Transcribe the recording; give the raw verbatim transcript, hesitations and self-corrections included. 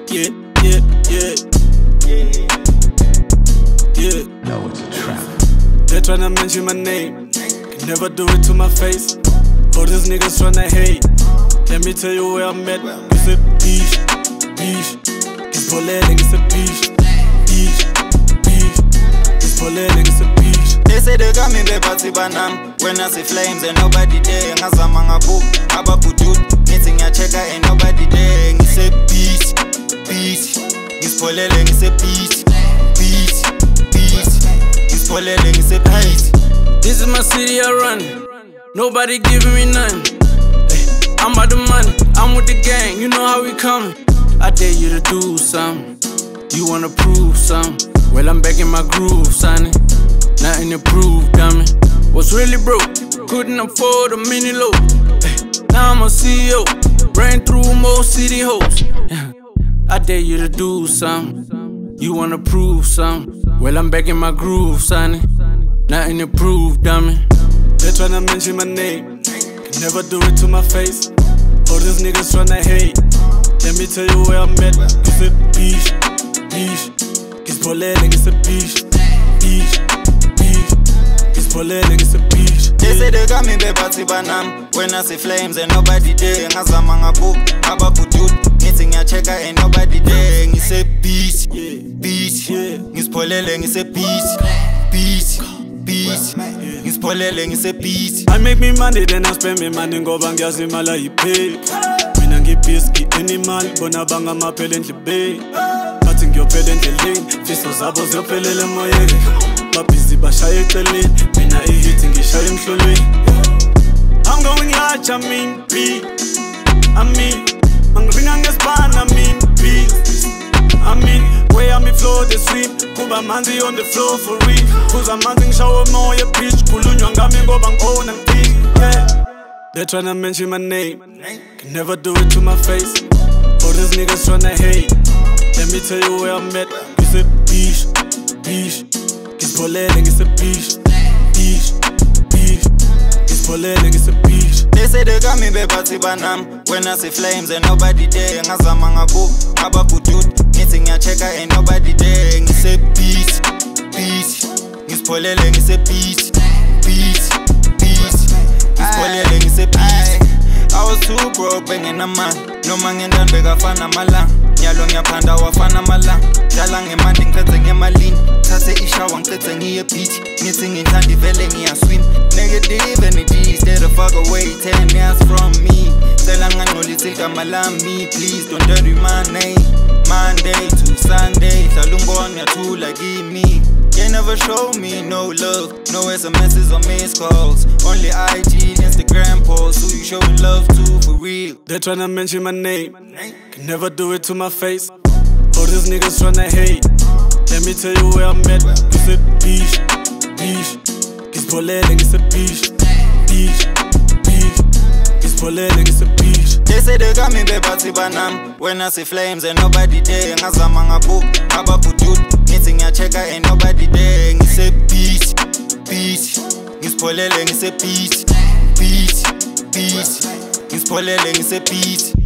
Yeah, yeah, yeah. Yeah. No, it's a trap. They tryna mention my name, can never do it to my face. All these niggas tryna hate. Let me tell you where I'm at. It's a beach, beach. It's Bolele, it's a beach, beach, beach. It's Bolele, it's a beach. They say they got me bebati banam. When I see flames and nobody there. Ngazama ngabu, ababudut. Meeting ya checker and nobody there. It's a beach, beach. It's Bolele, it's a beach, beach, beach. It's Bolele, it's a beach. This is my city I run. Nobody giving me none. Ay, I'm about the money, I'm with the gang, you know how we coming. I dare you to do something. You wanna prove something? Well, I'm back in my groove, sonny. Nothing to prove, dummy. Was really broke, couldn't afford a mini load. Ay, now I'm a C E O, ran through most city hoes. Yeah. I dare you to do something. You wanna prove something? Well, I'm back in my groove, sonny. Nothing to prove, dummy. They tryna mention my name, can never do it to my face. All these niggas tryna hate. Let me tell you where I'm at. It's a beach, beach. It's Bolele, it's a beach, beach, beach. It's Bolele, it's a beach. They say they got me bebati banam. When I see flames and nobody there. Ngazama ngabu, ababudut. Meeting ya checker and nobody there. It's a beach, beach. It's Bolele, it's a beach, beach, beach. It's Bolele, it's a beach. I make me money, then I spend me money. Go bang yazi mala ipay. Mina ngipiski animal, bona banga mapele ndlibe. Bathi ngiyopele endleleni, fiso zabo ziyophelele emoyeni. Babhizi bashaye eceleni, mina ihit ngishaye emhlolweni. I'm going large, I mean big. I mean, angiringa ngesibana, I mean big. I mean, where I'm in flow, they swim. Kuba manzi on the floor for real. Kuza manzi ngishawe moya bitch. Kulunywa ngami ngoba ngiona ngithini. Yeah. They tryna mention my name, can never do it to my face. All these niggas tryna hate. Let me tell you where I'm at. It's a beach, beach. It's Bolele, it's a beach, beach, beach. It's Bolele, it's a beach. They say they got me bebati banam. When I see flames and nobody there. Ngazama ngabu, ababudut. Meeting ya checker and nobody there. It's a beach, beach. It's Bolele, it's a beach, beach, beach. It's Bolele, it's a beach. I was too broke, banging a man. No man in that big afana mala. Nyalo ngiyapanda wafana mala. Dala ngemandi ngicethe ngemalini. Thathe ishawa ngicethe ngiye beach. Ngithi ngithanda ivele ngiyaswim. Negative energy, stay the fuck away. Ten years from me. Cela ngangcolisa igama lami. Please don't dirty my name. Monday to Sunday, hlala umbona uyathula kimi. They never show me no love, no S M Ses or missed calls. Only I G, Instagram posts, who you showing love to for real. They tryna mention my name, can never do it to my face. All these niggas tryna hate. Let me tell you where I'm at. It's a beach, beach. It's Bolele, it's a beach, beach, beach. It's Bolele, it's a beach. They say they got me bebati banam. When I see flames and nobody there. Ngazama ngabu, ababudut. Meeting ya checker and nobody there. It's a beach, beach. It's Bolele, it's a beach, beach, beach. It's Bolele, it's a beach.